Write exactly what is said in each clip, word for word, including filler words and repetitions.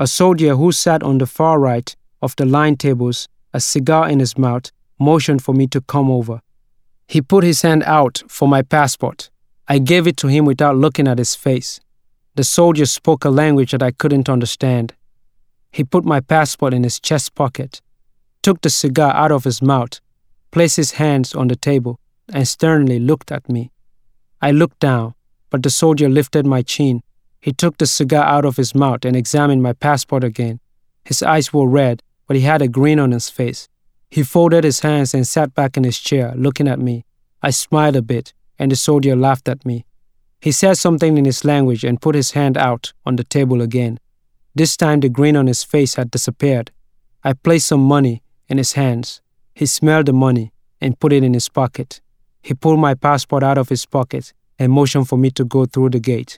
A soldier who sat on the far right of the line tables, a cigar in his mouth, motioned for me to come over. He put his hand out for my passport. I gave it to him without looking at his face. The soldier spoke a language that I couldn't understand. He put my passport in his chest pocket, took the cigar out of his mouth, placed his hands on the table, and sternly looked at me. I looked down, but the soldier lifted my chin. He took the cigar out of his mouth and examined my passport again. His eyes were red, but he had a grin on his face. He folded his hands and sat back in his chair, looking at me. I smiled a bit, and the soldier laughed at me. He said something in his language and put his hand out on the table again. This time the grin on his face had disappeared. I placed some money in his hands. He smelled the money and put it in his pocket. He pulled my passport out of his pocket and motioned for me to go through the gate.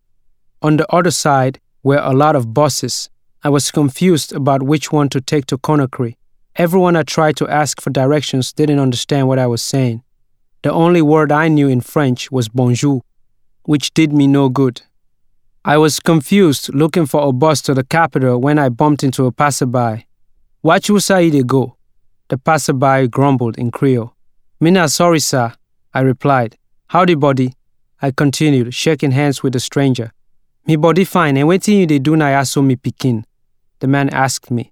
On the other side were a lot of buses. I was confused about which one to take to Conakry. Everyone I tried to ask for directions didn't understand what I was saying. The only word I knew in French was bonjour, which did me no good. I was confused looking for a bus to the capital when I bumped into a passerby. "Watch you say they go?" The passerby grumbled in Creole. "Me not sorry, sir," I replied. "Howdy, buddy," I continued, shaking hands with the stranger. "Me body fine, and wetin you dey do na yaso me pikin?" the man asked me.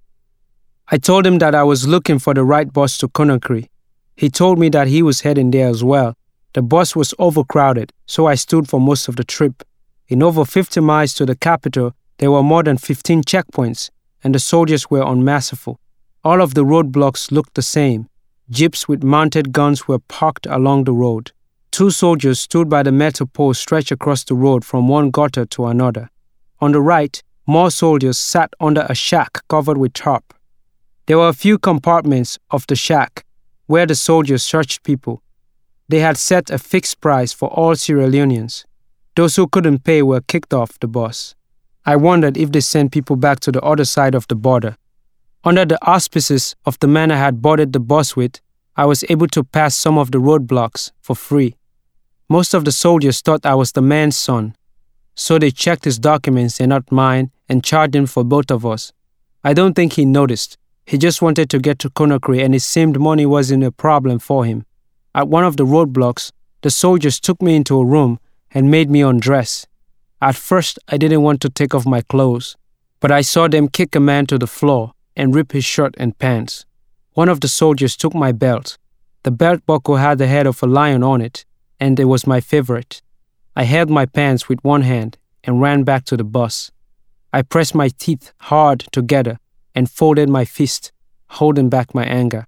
I told him that I was looking for the right bus to Conakry. He told me that he was heading there as well. The bus was overcrowded, so I stood for most of the trip. In over fifty miles to the capital, there were more than fifteen checkpoints, and the soldiers were unmerciful. All of the roadblocks looked the same. Jeeps with mounted guns were parked along the road. Two soldiers stood by the metal pole stretched across the road from one gutter to another. On the right, more soldiers sat under a shack covered with tarp. There were a few compartments of the shack where the soldiers searched people. They had set a fixed price for all Sierra Leoneans. Those who couldn't pay were kicked off the bus. I wondered if they sent people back to the other side of the border. Under the auspices of the man I had boarded the bus with, I was able to pass some of the roadblocks for free. Most of the soldiers thought I was the man's son, so they checked his documents and not mine and charged him for both of us. I don't think he noticed. He just wanted to get to Conakry, and it seemed money wasn't a problem for him. At one of the roadblocks, the soldiers took me into a room and made me undress. At first, I didn't want to take off my clothes, but I saw them kick a man to the floor and rip his shirt and pants. One of the soldiers took my belt. The belt buckle had the head of a lion on it, and it was my favorite. I held my pants with one hand and ran back to the bus. I pressed my teeth hard together and folded my fist, holding back my anger.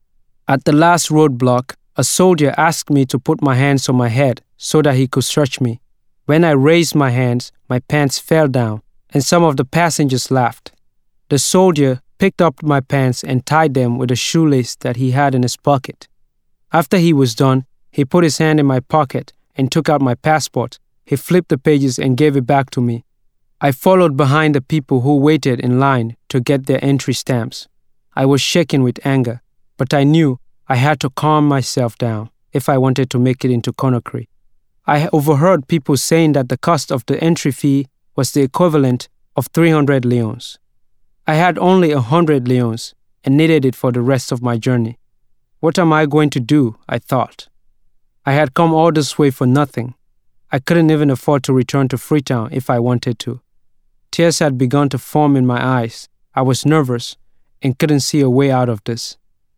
At the last roadblock, a soldier asked me to put my hands on my head so that he could search me. When I raised my hands, my pants fell down, and some of the passengers laughed. The soldier picked up my pants and tied them with a shoelace that he had in his pocket. After he was done, he put his hand in my pocket and took out my passport. He flipped the pages and gave it back to me. I followed behind the people who waited in line to get their entry stamps. I was shaking with anger, but I knew I had to calm myself down if I wanted to make it into Conakry. I overheard people saying that the cost of the entry fee was the equivalent of three hundred leons. I had only one hundred leons and needed it for the rest of my journey. What am I going to do? I thought. I had come all this way for nothing. I couldn't even afford to return to Freetown if I wanted to. Tears had begun to form in my eyes. I was nervous and couldn't see a way out of this.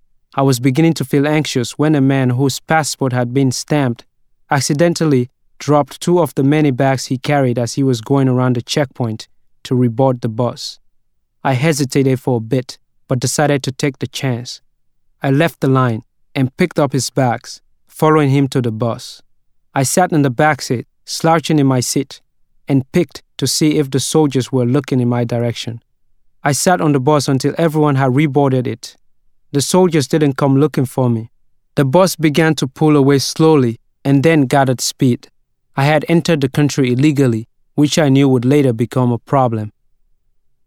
I was beginning to feel anxious when a man whose passport had been stamped accidentally dropped two of the many bags he carried as he was going around the checkpoint to reboard the bus. I hesitated for a bit, but decided to take the chance. I left the line and picked up his bags, following him to the bus. I sat in the backseat, slouching in my seat, and picked to see if the soldiers were looking in my direction. I sat on the bus until everyone had reboarded it. The soldiers didn't come looking for me. The bus began to pull away slowly and then gathered speed. I had entered the country illegally, which I knew would later become a problem.